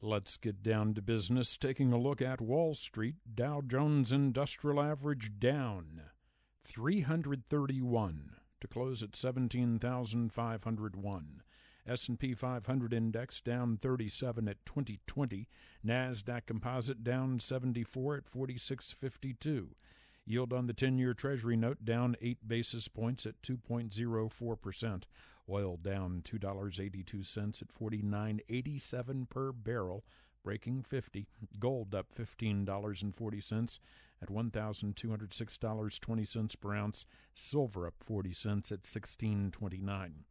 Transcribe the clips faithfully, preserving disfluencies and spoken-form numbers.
Let's get down to business, taking a look at Wall Street. Dow Jones Industrial Average down three hundred thirty-one to close at seventeen thousand five hundred one. S and P five hundred index down thirty-seven at twenty twenty. NASDAQ Composite down seventy-four at forty-six fifty-two. Yield on the ten-year Treasury note down eight basis points at two point oh four percent. Oil down two dollars and eighty-two cents at forty-nine eighty-seven per barrel, breaking fifty. Gold up fifteen dollars and forty cents at one thousand two hundred six dollars and twenty cents per ounce. Silver up forty cents at sixteen twenty-nine.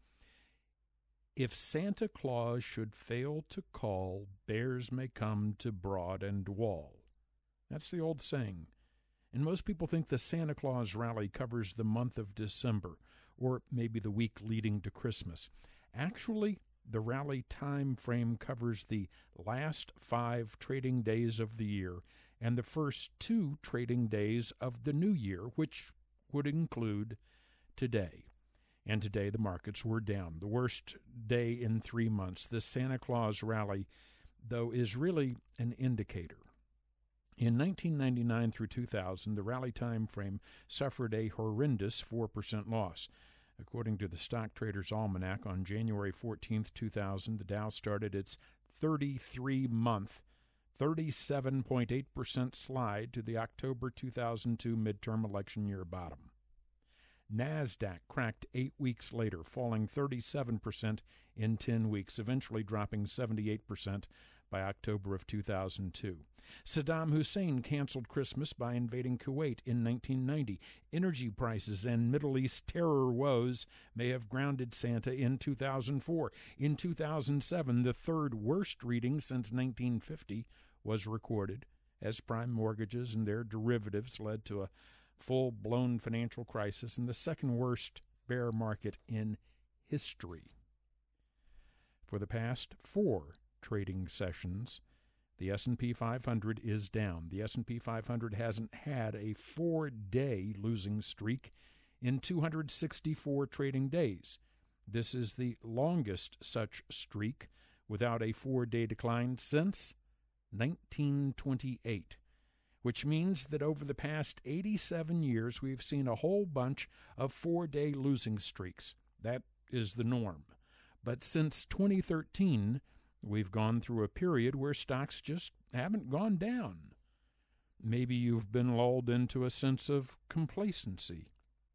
If Santa Claus should fail to call, bears may come to Broad and Wall. That's the old saying. And most people think the Santa Claus rally covers the month of December, or maybe the week leading to Christmas. Actually, the rally time frame covers the last five trading days of the year and the first two trading days of the new year, which would include today. And today the markets were down, the worst day in three months. The Santa Claus rally, though, is really an indicator. In nineteen ninety-nine through two thousand, the rally time frame suffered a horrendous four percent loss. According to the Stock Traders Almanac, on January fourteenth, two thousand, the Dow started its thirty-three month, thirty-seven point eight percent slide to the October two thousand two midterm election year bottom. NASDAQ cracked eight weeks later, falling thirty-seven percent in ten weeks, eventually dropping seventy-eight percent by October of two thousand two. Saddam Hussein canceled Christmas by invading Kuwait in nineteen ninety. Energy prices and Middle East terror woes may have grounded Santa in two thousand four. In two thousand seven, the third worst reading since nineteen fifty was recorded, as prime mortgages and their derivatives led to a full-blown financial crisis and the second worst bear market in history. For the past four trading sessions, the S and P five hundred is down. The S and P five hundred hasn't had a four-day losing streak in two hundred sixty-four trading days. This is the longest such streak without a four-day decline since nineteen twenty-eight. Which means that over the past eighty-seven years, we've seen a whole bunch of four-day losing streaks. That is the norm. But since twenty thirteen, we've gone through a period where stocks just haven't gone down. Maybe you've been lulled into a sense of complacency.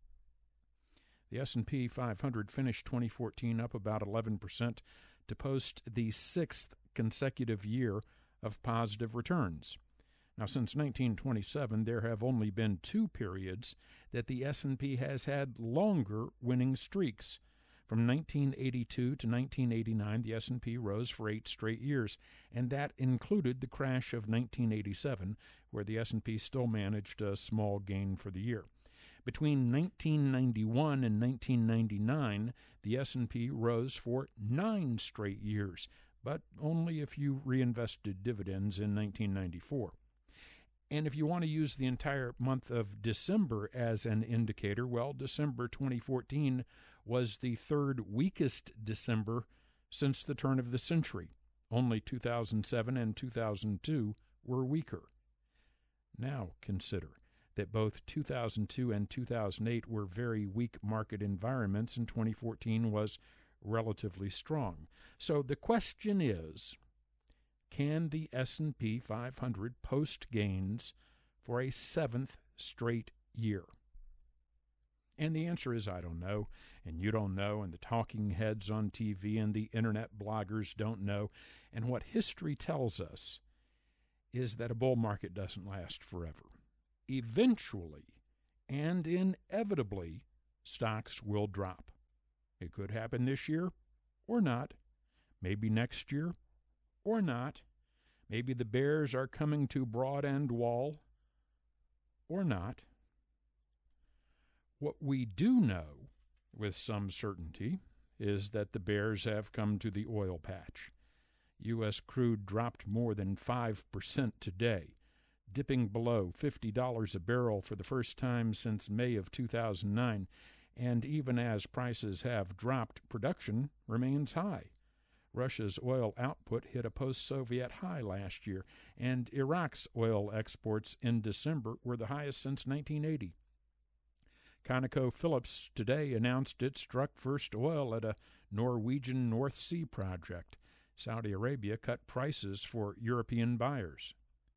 The S and P five hundred finished twenty fourteen up about eleven percent to post the sixth consecutive year of positive returns. Now, since nineteen twenty-seven, there have only been two periods that the S and P has had longer winning streaks. From nineteen eighty-two to nineteen eighty-nine, the S and P rose for eight straight years, and that included the crash of nineteen eighty-seven, where the S and P still managed a small gain for the year. Between nineteen ninety-one and nineteen ninety-nine, the S and P rose for nine straight years, but only if you reinvested dividends in nineteen ninety-four. And if you want to use the entire month of December as an indicator, well, December twenty fourteen was the third weakest December since the turn of the century. Only two thousand seven and two thousand two were weaker. Now consider that both two thousand two and two thousand eight were very weak market environments, and twenty fourteen was relatively strong. So the question is, can the S and P five hundred post gains for a seventh straight year? And the answer is, I don't know, and you don't know, and the talking heads on T V and the internet bloggers don't know. And what history tells us is that a bull market doesn't last forever. Eventually and inevitably, stocks will drop. It could happen this year or not, maybe next year or not. Maybe the bears are coming to Broad and Wall, or not. What we do know with some certainty is that the bears have come to the oil patch. U S crude dropped more than five percent today, dipping below fifty dollars a barrel for the first time since May of two thousand nine, and even as prices have dropped, production remains high. Russia's oil output hit a post-Soviet high last year, and Iraq's oil exports in December were the highest since nineteen eighty. ConocoPhillips today announced it struck first oil at a Norwegian North Sea project. Saudi Arabia cut prices for European buyers.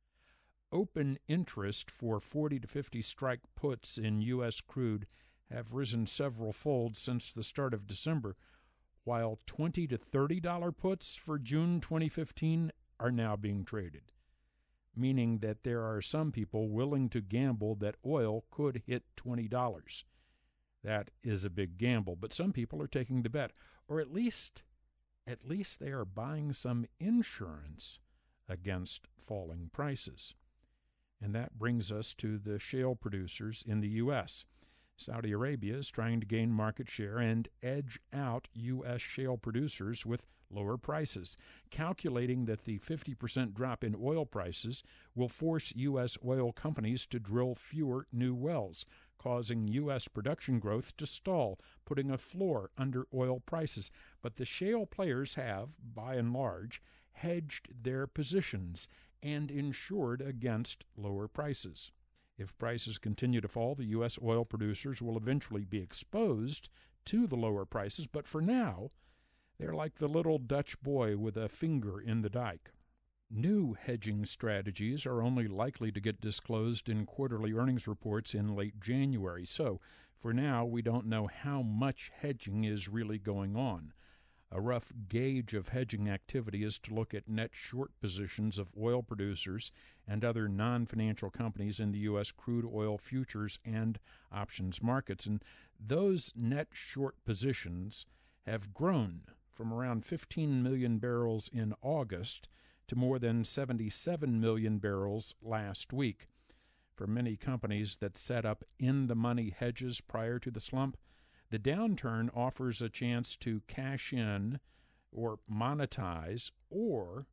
Open interest for forty to fifty strike puts in U S crude have risen several fold since the start of December, while twenty to thirty dollar puts for June twenty fifteen are now being traded, meaning that there are some people willing to gamble that oil could hit twenty dollars. That is a big gamble, but some people are taking the bet, or at least at least they are buying some insurance against falling prices. And that brings us to the shale producers in the U S Saudi Arabia is trying to gain market share and edge out U S shale producers with lower prices, calculating that the fifty percent drop in oil prices will force U S oil companies to drill fewer new wells, causing U S production growth to stall, putting a floor under oil prices. But the shale players have, by and large, hedged their positions and insured against lower prices. If prices continue to fall, the U S oil producers will eventually be exposed to the lower prices, but for now, they're like the little Dutch boy with a finger in the dike. New hedging strategies are only likely to get disclosed in quarterly earnings reports in late January, so for now we don't know how much hedging is really going on. A rough gauge of hedging activity is to look at net short positions of oil producers and other non-financial companies in the U S crude oil futures and options markets, and those net short positions have grown from around fifteen million barrels in August to more than seventy-seven million barrels last week. For many companies that set up in-the-money hedges prior to the slump, the downturn offers a chance to cash in or monetize or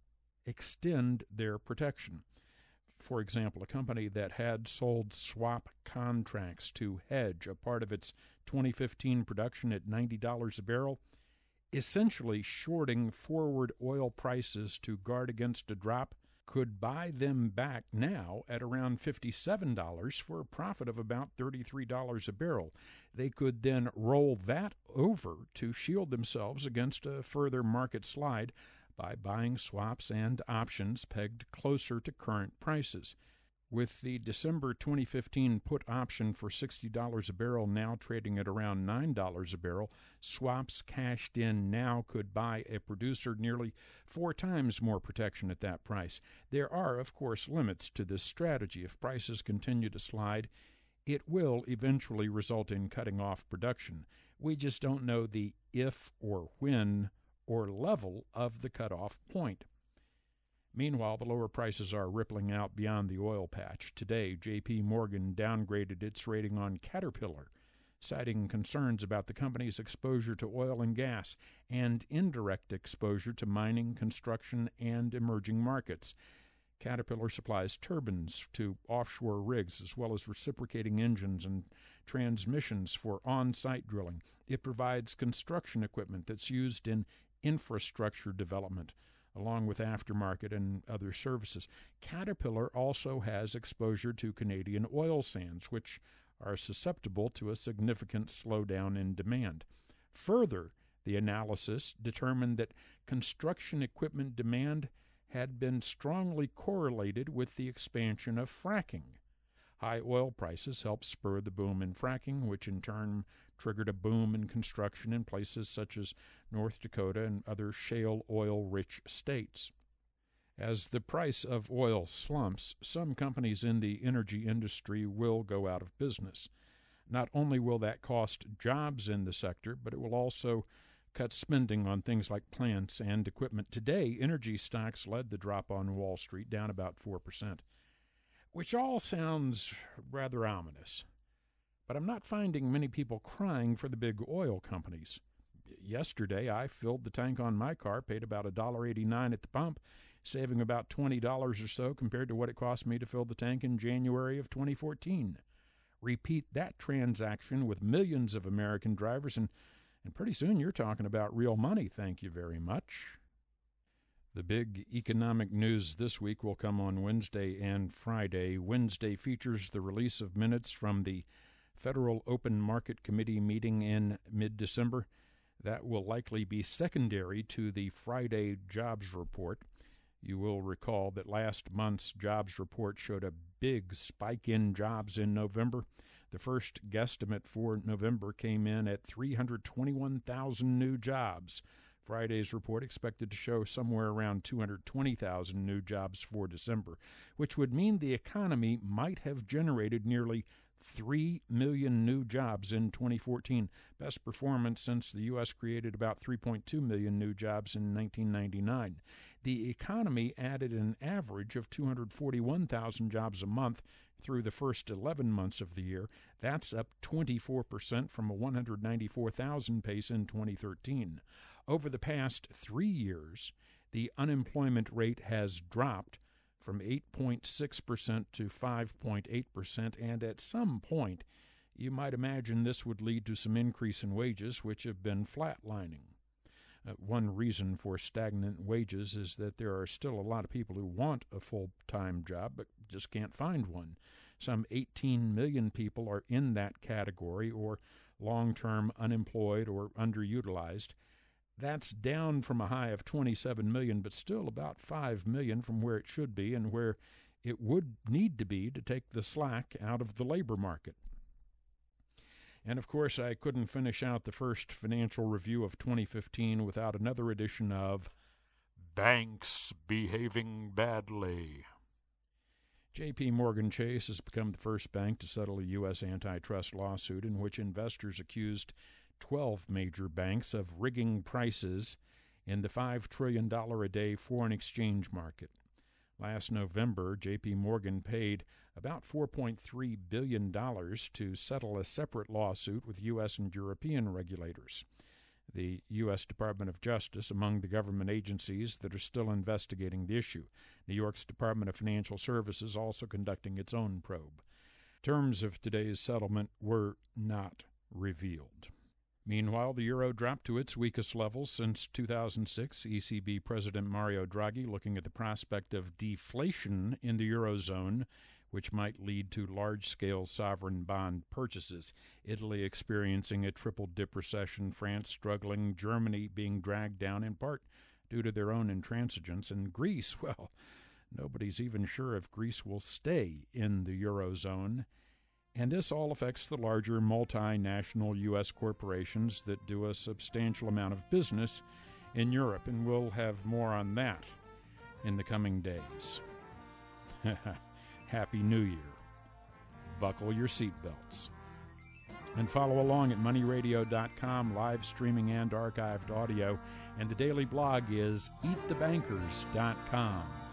extend their protection. For example, a company that had sold swap contracts to hedge a part of its twenty fifteen production at ninety dollars a barrel, essentially shorting forward oil prices to guard against a drop, could buy them back now at around fifty-seven dollars for a profit of about thirty-three dollars a barrel. They could then roll that over to shield themselves against a further market slide by buying swaps and options pegged closer to current prices. With the December twenty fifteen put option for sixty dollars a barrel now trading at around nine dollars a barrel, swaps cashed in now could buy a producer nearly four times more protection at that price. There are, of course, limits to this strategy. If prices continue to slide, it will eventually result in cutting off production. We just don't know the if or when or level of the cutoff point. Meanwhile, the lower prices are rippling out beyond the oil patch. Today, J P. Morgan downgraded its rating on Caterpillar, citing concerns about the company's exposure to oil and gas and indirect exposure to mining, construction, and emerging markets. Caterpillar supplies turbines to offshore rigs as well as reciprocating engines and transmissions for on-site drilling. It provides construction equipment that's used in infrastructure development, along with aftermarket and other services. Caterpillar also has exposure to Canadian oil sands, which are susceptible to a significant slowdown in demand. Further, the analysis determined that construction equipment demand had been strongly correlated with the expansion of fracking. High oil prices helped spur the boom in fracking, which in turn triggered a boom in construction in places such as North Dakota and other shale oil-rich states. As the price of oil slumps, some companies in the energy industry will go out of business. Not only will that cost jobs in the sector, but it will also cut spending on things like plants and equipment. Today, energy stocks led the drop on Wall Street, down about four percent, which all sounds rather ominous. But I'm not finding many people crying for the big oil companies. Yesterday, I filled the tank on my car, paid about one dollar eighty-nine at the pump, saving about twenty dollars or so compared to what it cost me to fill the tank in January of twenty fourteen. Repeat that transaction with millions of American drivers, and, and pretty soon you're talking about real money, thank you very much. The big economic news this week will come on Wednesday and Friday. Wednesday features the release of minutes from the Federal Open Market Committee meeting in mid-December. That will likely be secondary to the Friday jobs report. You will recall that last month's jobs report showed a big spike in jobs in November. The first guesstimate for November came in at three hundred twenty-one thousand new jobs. Friday's report expected to show somewhere around two hundred twenty thousand new jobs for December, which would mean the economy might have generated nearly three million new jobs in twenty fourteen, best performance since the U S created about three point two million new jobs in nineteen ninety-nine. The economy added an average of two hundred forty-one thousand jobs a month through the first eleven months of the year. That's up twenty-four percent from a one hundred ninety-four thousand pace in twenty thirteen. Over the past three years, the unemployment rate has dropped from eight point six percent to five point eight percent, and at some point, you might imagine this would lead to some increase in wages, which have been flatlining. Uh, one reason for stagnant wages is that there are still a lot of people who want a full-time job but just can't find one. Some eighteen million people are in that category, or long-term unemployed or underutilized. That's down from a high of twenty-seven million, but still about five million from where it should be and where it would need to be to take the slack out of the labor market. And, of course, I couldn't finish out the first financial review of twenty fifteen without another edition of Banks Behaving Badly. J P. Morgan Chase has become the first bank to settle a U S antitrust lawsuit in which investors accused twelve major banks of rigging prices in the five trillion dollars a day foreign exchange market. Last November, J P. Morgan paid about four point three billion dollars to settle a separate lawsuit with U S and European regulators. The U S. Department of Justice among the government agencies that are still investigating the issue. New York's Department of Financial Services also conducting its own probe. Terms of today's settlement were not revealed. Meanwhile, the euro dropped to its weakest level since two thousand six. E C B President Mario Draghi looking at the prospect of deflation in the eurozone, which might lead to large-scale sovereign bond purchases. Italy experiencing a triple-dip recession, France struggling, Germany being dragged down in part due to their own intransigence, and Greece, well, nobody's even sure if Greece will stay in the eurozone. And this all affects the larger multinational U S corporations that do a substantial amount of business in Europe, and we'll have more on that in the coming days. Happy New Year. Buckle your seatbelts. And follow along at money radio dot com, live streaming and archived audio. And the daily blog is eat the bankers dot com.